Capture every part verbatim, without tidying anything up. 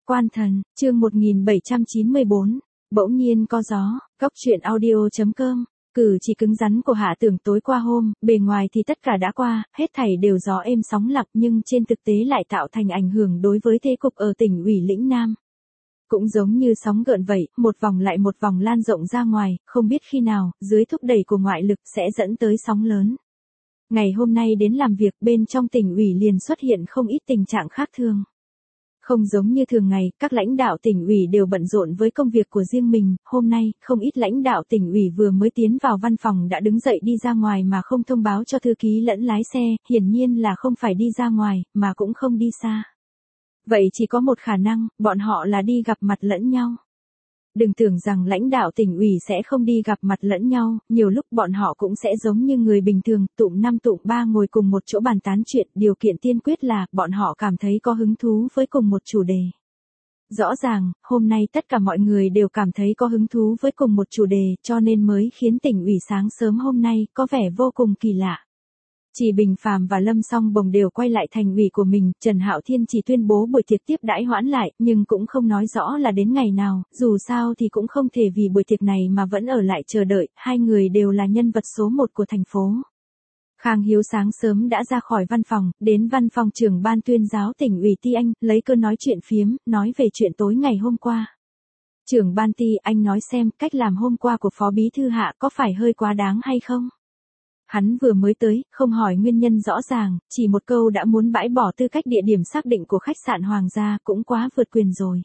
Quan thần, chương một nghìn bảy trăm chín mươi bốn, bỗng nhiên có gió, góc truyện audio.com, cử chỉ cứng rắn của Hạ Tưởng tối qua hôm, bề ngoài thì tất cả đã qua, hết thảy đều gió êm sóng lặng nhưng trên thực tế lại tạo thành ảnh hưởng đối với thế cục ở tỉnh ủy lĩnh Nam. Cũng giống như sóng gợn vậy, một vòng lại một vòng lan rộng ra ngoài, không biết khi nào, dưới thúc đẩy của ngoại lực sẽ dẫn tới sóng lớn. Ngày hôm nay đến làm việc bên trong tỉnh ủy liền xuất hiện không ít tình trạng khác thường. Không giống như thường ngày, các lãnh đạo tỉnh ủy đều bận rộn với công việc của riêng mình, hôm nay, không ít lãnh đạo tỉnh ủy vừa mới tiến vào văn phòng đã đứng dậy đi ra ngoài mà không thông báo cho thư ký lẫn lái xe, hiển nhiên là không phải đi ra ngoài, mà cũng không đi xa. Vậy chỉ có một khả năng, bọn họ là đi gặp mặt lẫn nhau. Đừng tưởng rằng lãnh đạo tỉnh ủy sẽ không đi gặp mặt lẫn nhau, nhiều lúc bọn họ cũng sẽ giống như người bình thường, tụm năm tụm ba ngồi cùng một chỗ bàn tán chuyện, điều kiện tiên quyết là bọn họ cảm thấy có hứng thú với cùng một chủ đề. Rõ ràng, hôm nay tất cả mọi người đều cảm thấy có hứng thú với cùng một chủ đề, cho nên mới khiến tỉnh ủy sáng sớm hôm nay có vẻ vô cùng kỳ lạ. Chỉ Bình Phàm và Lâm Song Bồng đều quay lại thành ủy của mình, Trần Hạo Thiên chỉ tuyên bố buổi tiệc tiếp đãi hoãn lại, nhưng cũng không nói rõ là đến ngày nào, dù sao thì cũng không thể vì buổi tiệc này mà vẫn ở lại chờ đợi, hai người đều là nhân vật số một của thành phố. Khang Hiếu sáng sớm đã ra khỏi văn phòng, đến văn phòng trưởng ban tuyên giáo tỉnh ủy Ti Anh, lấy cơ nói chuyện phiếm, nói về chuyện tối ngày hôm qua. Trưởng ban Ti Anh nói xem cách làm hôm qua của Phó Bí Thư Hạ có phải hơi quá đáng hay không? Hắn vừa mới tới, không hỏi nguyên nhân rõ ràng, chỉ một câu đã muốn bãi bỏ tư cách địa điểm xác định của khách sạn Hoàng gia cũng quá vượt quyền rồi.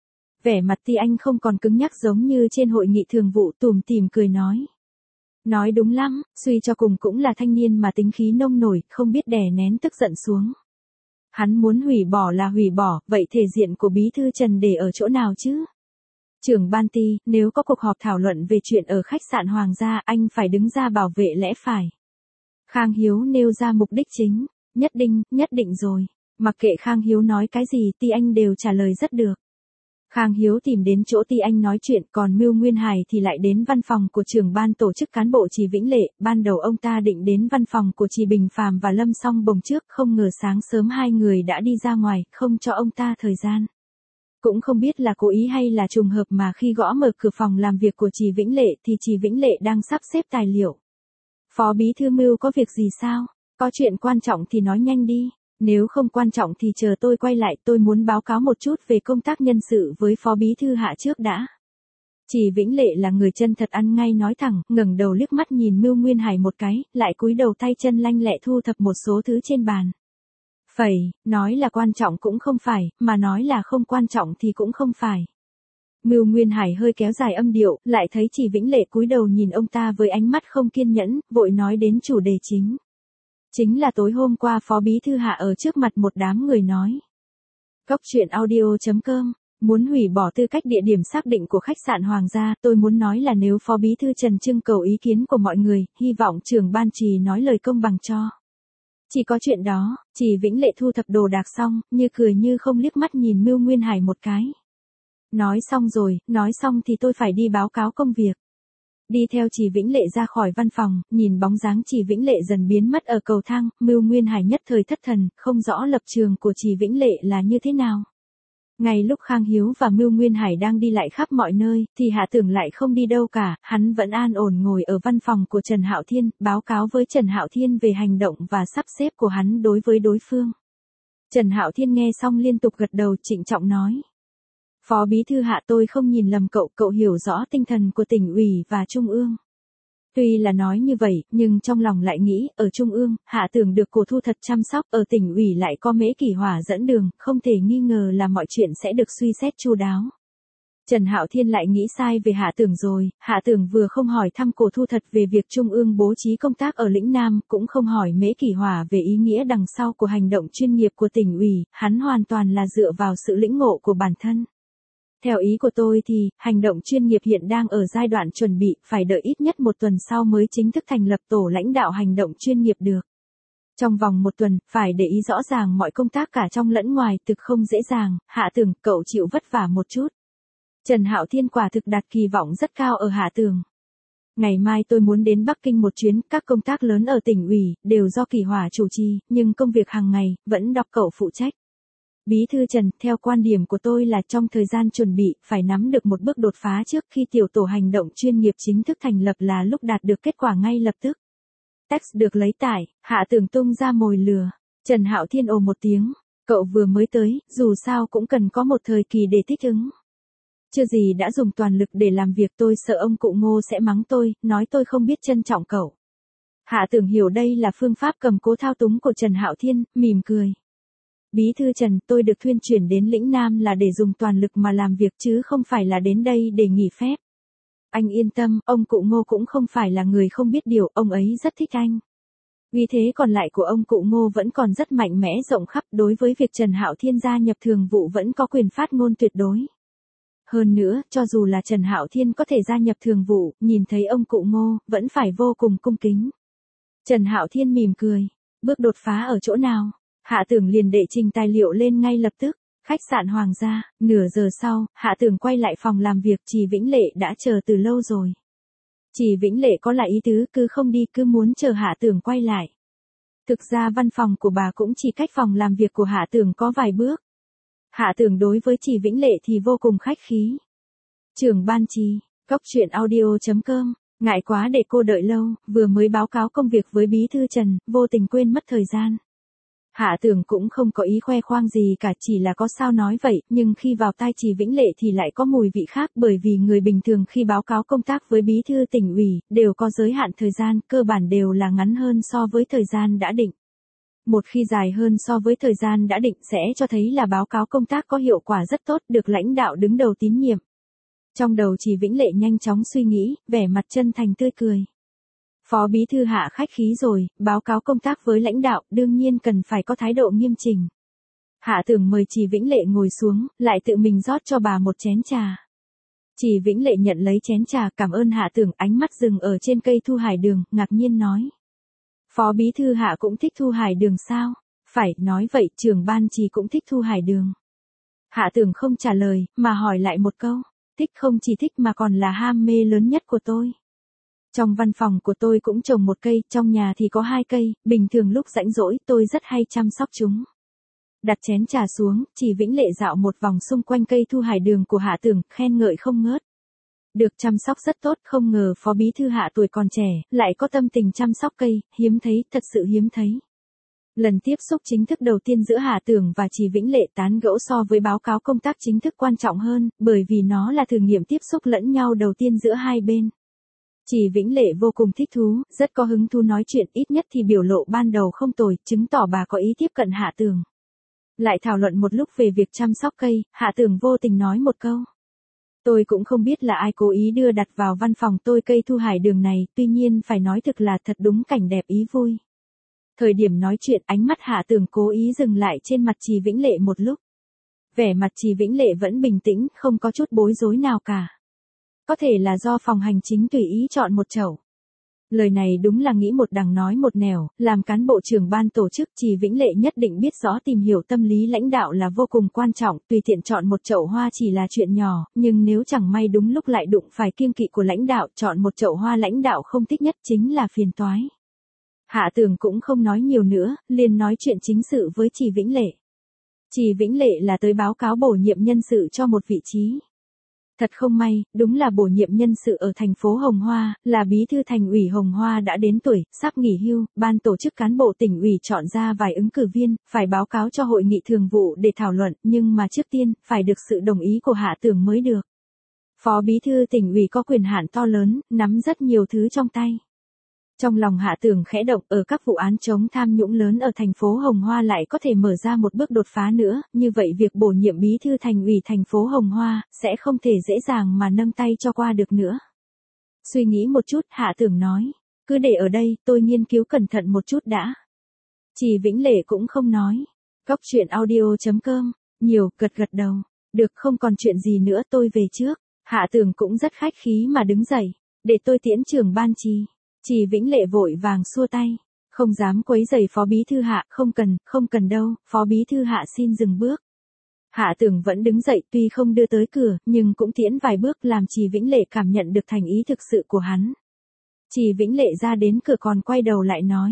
Vẻ mặt Ti Anh không còn cứng nhắc giống như trên hội nghị thường vụ, tủm tỉm cười nói. Nói đúng lắm, suy cho cùng cũng là thanh niên mà tính khí nông nổi, không biết đè nén tức giận xuống. Hắn muốn hủy bỏ là hủy bỏ, vậy thể diện của Bí Thư Trần để ở chỗ nào chứ? Trưởng ban Ti, nếu có cuộc họp thảo luận về chuyện ở khách sạn Hoàng gia, anh phải đứng ra bảo vệ lẽ phải. Khang Hiếu nêu ra mục đích chính, nhất định, nhất định rồi. Mặc kệ Khang Hiếu nói cái gì, Ti Anh đều trả lời rất được. Khang Hiếu tìm đến chỗ Ti Anh nói chuyện, còn Mưu Nguyên Hải thì lại đến văn phòng của trưởng ban tổ chức cán bộ Trì Vĩnh Lệ, ban đầu ông ta định đến văn phòng của Trì Bình Phàm và Lâm Song Bồng trước, không ngờ sáng sớm hai người đã đi ra ngoài, không cho ông ta thời gian. Cũng không biết là cố ý hay là trùng hợp mà khi gõ mở cửa phòng làm việc của Trì Vĩnh Lệ thì Trì Vĩnh Lệ đang sắp xếp tài liệu. Phó Bí Thư Mưu có việc gì sao? Có chuyện quan trọng thì nói nhanh đi. Nếu không quan trọng thì chờ tôi quay lại, tôi muốn báo cáo một chút về công tác nhân sự với Phó Bí Thư Hạ trước đã. Trì Vĩnh Lệ là người chân thật ăn ngay nói thẳng, ngẩng đầu liếc mắt nhìn Mưu Nguyên Hải một cái, lại cúi đầu tay chân lanh lẹ thu thập một số thứ trên bàn. Phẩy, nói là quan trọng cũng không phải, mà nói là không quan trọng thì cũng không phải. Mưu Nguyên Hải hơi kéo dài âm điệu, lại thấy Trì Vĩnh Lệ cúi đầu nhìn ông ta với ánh mắt không kiên nhẫn, vội nói đến chủ đề chính. Chính là tối hôm qua Phó Bí Thư Hạ ở trước mặt một đám người nói. Góc truyện audio.com, muốn hủy bỏ tư cách địa điểm xác định của khách sạn Hoàng gia, tôi muốn nói là nếu Phó Bí Thư Trần trưng cầu ý kiến của mọi người, hy vọng trưởng ban Trì nói lời công bằng cho. Chỉ có chuyện đó, Trì Vĩnh Lệ thu thập đồ đạc xong, như cười như không liếc mắt nhìn Mưu Nguyên Hải một cái. Nói xong rồi, nói xong thì tôi phải đi báo cáo công việc. Đi theo Trì Vĩnh Lệ ra khỏi văn phòng, nhìn bóng dáng Trì Vĩnh Lệ dần biến mất ở cầu thang, Mưu Nguyên Hải nhất thời thất thần, không rõ lập trường của Trì Vĩnh Lệ là như thế nào. Ngay lúc Khang Hiếu và Mưu Nguyên Hải đang đi lại khắp mọi nơi, thì Hạ Tưởng lại không đi đâu cả, hắn vẫn an ổn ngồi ở văn phòng của Trần Hạo Thiên, báo cáo với Trần Hạo Thiên về hành động và sắp xếp của hắn đối với đối phương. Trần Hạo Thiên nghe xong liên tục gật đầu, trịnh trọng nói. Phó Bí Thư Hạ, tôi không nhìn lầm cậu, cậu hiểu rõ tinh thần của tỉnh ủy và Trung ương. Tuy là nói như vậy, nhưng trong lòng lại nghĩ, ở Trung ương, Hạ Tưởng được cổ thu thật chăm sóc, ở tỉnh ủy lại có Mễ Kỷ Hỏa dẫn đường, không thể nghi ngờ là mọi chuyện sẽ được suy xét chu đáo. Trần Hạo Thiên lại nghĩ sai về Hạ Tưởng rồi, Hạ Tưởng vừa không hỏi thăm cổ thu thật về việc Trung ương bố trí công tác ở lĩnh Nam, cũng không hỏi Mễ Kỷ Hỏa về ý nghĩa đằng sau của hành động chuyên nghiệp của tỉnh ủy, hắn hoàn toàn là dựa vào sự lĩnh ngộ của bản thân. Theo ý của tôi thì, hành động chuyên nghiệp hiện đang ở giai đoạn chuẩn bị, phải đợi ít nhất một tuần sau mới chính thức thành lập tổ lãnh đạo hành động chuyên nghiệp được. Trong vòng một tuần, phải để ý rõ ràng mọi công tác cả trong lẫn ngoài, thực không dễ dàng, Hạ Tưởng, cậu chịu vất vả một chút. Trần Hạo Thiên quả thực đặt kỳ vọng rất cao ở Hạ Tưởng. Ngày mai tôi muốn đến Bắc Kinh một chuyến, các công tác lớn ở tỉnh ủy, đều do Kỷ Hỏa chủ trì, nhưng công việc hàng ngày, vẫn đọc cậu phụ trách. Bí thư Trần, theo quan điểm của tôi là trong thời gian chuẩn bị, phải nắm được một bước đột phá trước khi tiểu tổ hành động chuyên nghiệp chính thức thành lập là lúc đạt được kết quả ngay lập tức. Text được lấy tải, Hạ Tường tung ra mồi lừa. Trần Hạo Thiên ồ một tiếng, cậu vừa mới tới, dù sao cũng cần có một thời kỳ để thích ứng. Chưa gì đã dùng toàn lực để làm việc, tôi sợ ông cụ Ngô sẽ mắng tôi, nói tôi không biết trân trọng cậu. Hạ Tường hiểu đây là phương pháp cầm cố thao túng của Trần Hạo Thiên, mỉm cười. Bí thư Trần, tôi được thuyên chuyển đến lĩnh Nam là để dùng toàn lực mà làm việc chứ không phải là đến đây để nghỉ phép. Anh yên tâm, ông cụ Ngô cũng không phải là người không biết điều, ông ấy rất thích anh. Vì thế còn lại của ông cụ Ngô vẫn còn rất mạnh mẽ rộng khắp, đối với việc Trần Hạo Thiên gia nhập thường vụ vẫn có quyền phát ngôn tuyệt đối. Hơn nữa, cho dù là Trần Hạo Thiên có thể gia nhập thường vụ, nhìn thấy ông cụ Ngô, vẫn phải vô cùng cung kính. Trần Hạo Thiên mỉm cười. Bước đột phá ở chỗ nào? Hạ Tường liền đệ trình tài liệu lên ngay lập tức. Khách sạn Hoàng gia, nửa giờ sau, Hạ Tường quay lại phòng làm việc, Trì Vĩnh Lệ đã chờ từ lâu rồi. Trì Vĩnh Lệ có lại ý tứ cứ không đi, cứ muốn chờ Hạ Tường quay lại. Thực ra văn phòng của bà cũng chỉ cách phòng làm việc của Hạ Tường có vài bước. Hạ Tường đối với Trì Vĩnh Lệ thì vô cùng khách khí. Trưởng ban Trì, cốc truyện audio chấm com, ngại quá để cô đợi lâu, vừa mới báo cáo công việc với Bí thư Trần, vô tình quên mất thời gian. Hạ Tường cũng không có ý khoe khoang gì cả, chỉ là có sao nói vậy, nhưng khi vào tai Trì Vĩnh Lệ thì lại có mùi vị khác, bởi vì người bình thường khi báo cáo công tác với Bí thư tỉnh ủy, đều có giới hạn thời gian, cơ bản đều là ngắn hơn so với thời gian đã định. Một khi dài hơn so với thời gian đã định sẽ cho thấy là báo cáo công tác có hiệu quả rất tốt, được lãnh đạo đứng đầu tín nhiệm. Trong đầu Trì Vĩnh Lệ nhanh chóng suy nghĩ, vẻ mặt chân thành tươi cười. Phó Bí thư Hạ khách khí rồi, báo cáo công tác với lãnh đạo, đương nhiên cần phải có thái độ nghiêm chỉnh. Hạ Tường mời Trì Vĩnh Lệ ngồi xuống, lại tự mình rót cho bà một chén trà. Trì Vĩnh Lệ nhận lấy chén trà, cảm ơn Hạ Tường, ánh mắt dừng ở trên cây thu hải đường, ngạc nhiên nói. Phó Bí thư Hạ cũng thích thu hải đường sao? Phải, nói vậy, trưởng ban Trì cũng thích thu hải đường. Hạ Tường không trả lời, mà hỏi lại một câu. Thích không chỉ thích mà còn là ham mê lớn nhất của tôi. Trong văn phòng của tôi cũng trồng một cây, trong nhà thì có hai cây, bình thường lúc rảnh rỗi tôi rất hay chăm sóc chúng. Đặt chén trà xuống, Trì Vĩnh Lệ dạo một vòng xung quanh cây thu hải đường của Hạ Tường, khen ngợi không ngớt. Được chăm sóc rất tốt, không ngờ Phó Bí thư Hạ tuổi còn trẻ, lại có tâm tình chăm sóc cây, hiếm thấy, thật sự hiếm thấy. Lần tiếp xúc chính thức đầu tiên giữa Hạ Tường và Trì Vĩnh Lệ tán gẫu so với báo cáo công tác chính thức quan trọng hơn, bởi vì nó là thử nghiệm tiếp xúc lẫn nhau đầu tiên giữa hai bên. Trì Vĩnh Lệ vô cùng thích thú, rất có hứng thú nói chuyện, ít nhất thì biểu lộ ban đầu không tồi, chứng tỏ bà có ý tiếp cận Hạ Tường. Lại thảo luận một lúc về việc chăm sóc cây, Hạ Tường vô tình nói một câu. Tôi cũng không biết là ai cố ý đưa đặt vào văn phòng tôi cây thu hải đường này, tuy nhiên phải nói thực là thật đúng cảnh đẹp ý vui. Thời điểm nói chuyện, ánh mắt Hạ Tường cố ý dừng lại trên mặt Trì Vĩnh Lệ một lúc. Vẻ mặt Trì Vĩnh Lệ vẫn bình tĩnh, không có chút bối rối nào cả. Có thể là do phòng hành chính tùy ý chọn một chậu. Lời này đúng là nghĩ một đằng nói một nẻo, làm cán bộ trưởng ban tổ chức Trì Vĩnh Lệ nhất định biết rõ tìm hiểu tâm lý lãnh đạo là vô cùng quan trọng, tùy tiện chọn một chậu hoa chỉ là chuyện nhỏ, nhưng nếu chẳng may đúng lúc lại đụng phải kiêng kỵ của lãnh đạo, chọn một chậu hoa lãnh đạo không thích nhất chính là phiền toái. Hạ Tường cũng không nói nhiều nữa, liền nói chuyện chính sự với Trì Vĩnh Lệ. Trì Vĩnh Lệ là tới báo cáo bổ nhiệm nhân sự cho một vị trí. Thật không may, đúng là bổ nhiệm nhân sự ở thành phố Hồng Hoa, là bí thư thành ủy Hồng Hoa đã đến tuổi, sắp nghỉ hưu, ban tổ chức cán bộ tỉnh ủy chọn ra vài ứng cử viên, phải báo cáo cho hội nghị thường vụ để thảo luận, nhưng mà trước tiên, phải được sự đồng ý của Hạ Tường mới được. Phó bí thư tỉnh ủy có quyền hạn to lớn, nắm rất nhiều thứ trong tay. Trong lòng Hạ Tường khẽ động, ở các vụ án chống tham nhũng lớn ở thành phố Hồng Hoa lại có thể mở ra một bước đột phá nữa, như vậy việc bổ nhiệm bí thư thành ủy thành phố Hồng Hoa sẽ không thể dễ dàng mà nâng tay cho qua được nữa. Suy nghĩ một chút, Hạ Tường nói, cứ để ở đây, tôi nghiên cứu cẩn thận một chút đã. Trì Vĩnh Lệ cũng không nói. Cốc truyện audio chấm com, nhiều, gật gật đầu. Được, không còn chuyện gì nữa, tôi về trước. Hạ Tường cũng rất khách khí mà đứng dậy, để tôi tiễn trưởng ban Trì. Trì Vĩnh Lệ vội vàng xua tay, không dám quấy rầy Phó Bí thư Hạ, không cần, không cần đâu, Phó Bí thư Hạ xin dừng bước. Hạ Tường vẫn đứng dậy, tuy không đưa tới cửa, nhưng cũng tiễn vài bước làm Trì Vĩnh Lệ cảm nhận được thành ý thực sự của hắn. Trì Vĩnh Lệ ra đến cửa còn quay đầu lại nói,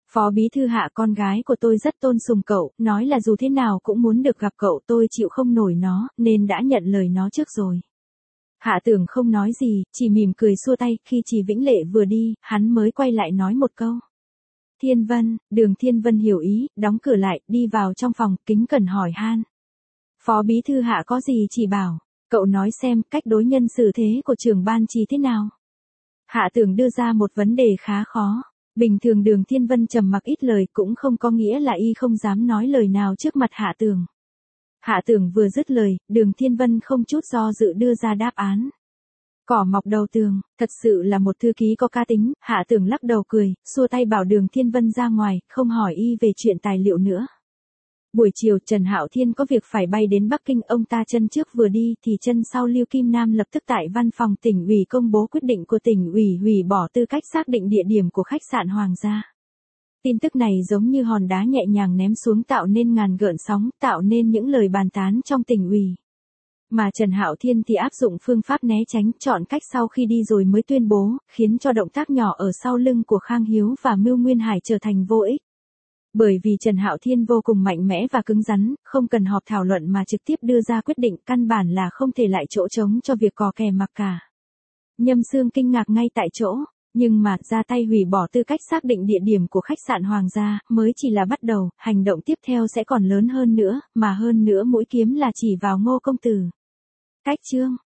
Phó bí thư Hạ, con gái của tôi rất tôn sùng cậu, nói là dù thế nào cũng muốn được gặp cậu, tôi chịu không nổi nó, nên đã nhận lời nó trước rồi. Hạ Tưởng không nói gì, chỉ mỉm cười xua tay, khi Trì Vĩnh Lệ vừa đi, hắn mới quay lại nói một câu. Thiên Vân, Đường Thiên Vân hiểu ý, đóng cửa lại, đi vào trong phòng, kính cẩn hỏi han. Phó bí thư Hạ có gì chỉ bảo, cậu nói xem cách đối nhân xử thế của trưởng ban Trì thế nào. Hạ Tưởng đưa ra một vấn đề khá khó. Bình thường Đường Thiên Vân trầm mặc ít lời cũng không có nghĩa là y không dám nói lời nào trước mặt Hạ Tưởng. Hạ Tưởng vừa dứt lời, Đường Thiên Vân không chút do dự đưa ra đáp án. Cỏ mọc đầu tường, thật sự là một thư ký có cá tính. Hạ Tưởng lắc đầu cười, xua tay bảo Đường Thiên Vân ra ngoài, không hỏi y về chuyện tài liệu nữa. Buổi chiều Trần Hạo Thiên có việc phải bay đến Bắc Kinh, ông ta chân trước vừa đi thì chân sau Lưu Kim Nam lập tức tại văn phòng tỉnh ủy công bố quyết định của tỉnh ủy hủy bỏ tư cách xác định địa điểm của khách sạn Hoàng gia. Tin tức này giống như hòn đá nhẹ nhàng ném xuống tạo nên ngàn gợn sóng, tạo nên những lời bàn tán trong tỉnh ủy. Mà Trần Hạo Thiên thì áp dụng phương pháp né tránh, chọn cách sau khi đi rồi mới tuyên bố, khiến cho động tác nhỏ ở sau lưng của Khang Hiếu và Mưu Nguyên Hải trở thành vô ích. Bởi vì Trần Hạo Thiên vô cùng mạnh mẽ và cứng rắn, không cần họp thảo luận mà trực tiếp đưa ra quyết định, căn bản là không thể lại chỗ trống cho việc cò kè mặc cả. Nhâm Xương kinh ngạc ngay tại chỗ, nhưng mà ra tay hủy bỏ tư cách xác định địa điểm của khách sạn Hoàng gia mới chỉ là bắt đầu, hành động tiếp theo sẽ còn lớn hơn nữa, mà hơn nữa mũi kiếm là chỉ vào Ngô công tử. Cách chương